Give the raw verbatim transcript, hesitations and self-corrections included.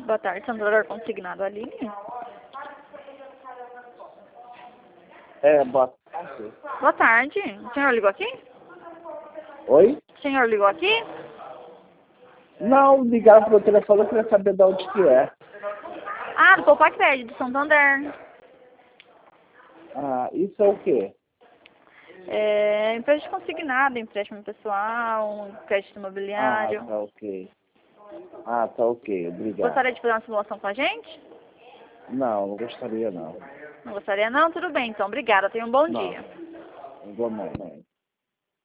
Boa tarde, Sandra Consignado Aline. É, boa tarde. Boa tarde. O senhor ligou aqui? Oi? O senhor ligou aqui? Não, ligaram pro telefone, eu queria saber de onde que é. Ah, do Poupac Crédito, de Santander. Ah, isso é o quê? É, empresa de consignado, empréstimo pessoal, crédito Ah, imobiliário. tá ok. Ah, tá ok, obrigado. Gostaria de fazer uma simulação com a gente? Não, não gostaria não. Não gostaria não? Tudo bem, então. Obrigada. Tenha um bom Não, dia. igualmente.